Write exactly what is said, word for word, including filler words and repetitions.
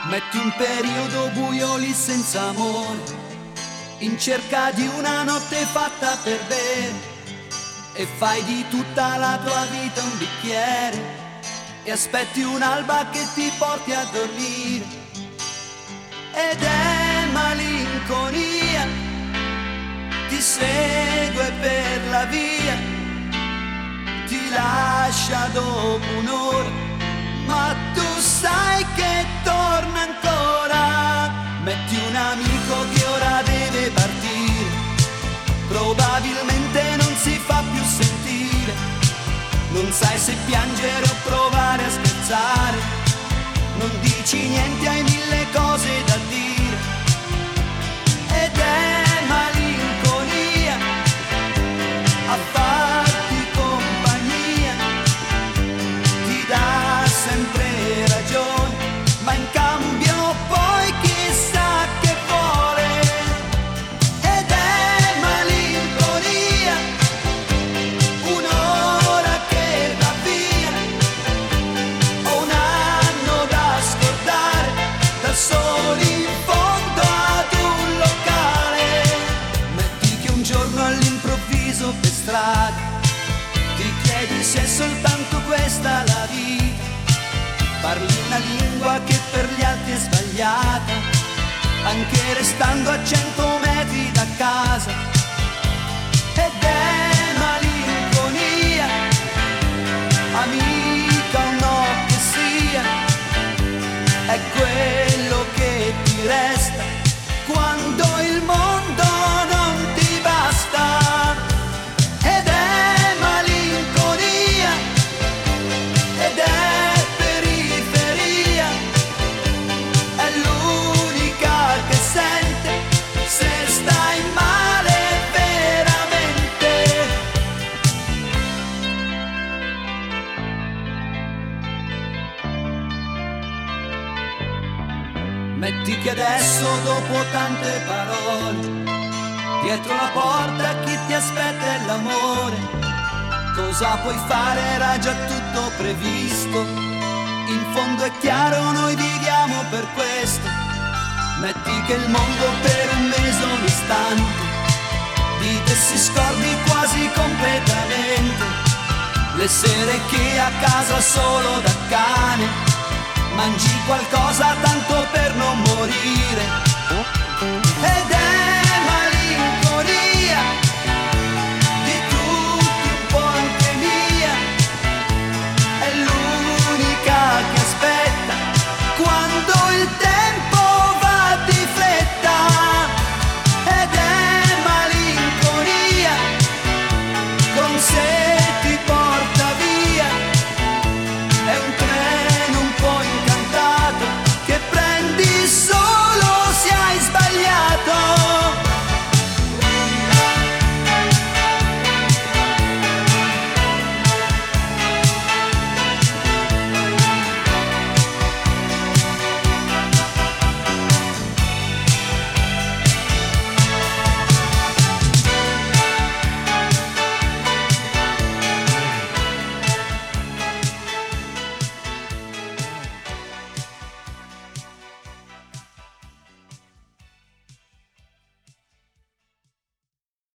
Metti un periodo buio lì senza amore, in cerca di una notte fatta per bere, e fai di tutta la tua vita un bicchiere e aspetti un'alba che ti porti a dormire. Ed è malinconia, ti segue per la via, ti lascia dopo un'ora, ma tu sai che torna ancora. Metti un amico che ora deve partire, probabilmente non si fa più sentire, non sai se piangere o provare a scherzare, non dici niente, hai mille cose da dire. Ed è malinconia a farti compagnia, ti dà sempre ragione, ma in cambio poi chissà che vuole. Ed è malinconia, un'ora che va via, o un anno da scordare, da soli in fondo ad un locale. Metti che un giorno all'improvviso per strada ti chiedi se è soltanto questa la vita, parli una lingua che per gli altri è sbagliata, anche restando a cento metri da casa. Ed è malinconia, amica o no che sia, è quello che ti resta quando il mondo non ti basta. Ed è malinconia, ed è periferia, è l'unica che sente se stai male veramente. Metti che adesso, dopo tante parole, dietro la porta chi ti aspetta è l'amore. Cosa puoi fare? Era già tutto previsto, in fondo è chiaro, noi viviamo per questo. Metti che il mondo per un mese, un istante, di te si scordi quasi completamente. Le sere che a casa solo da cane mangi qualcosa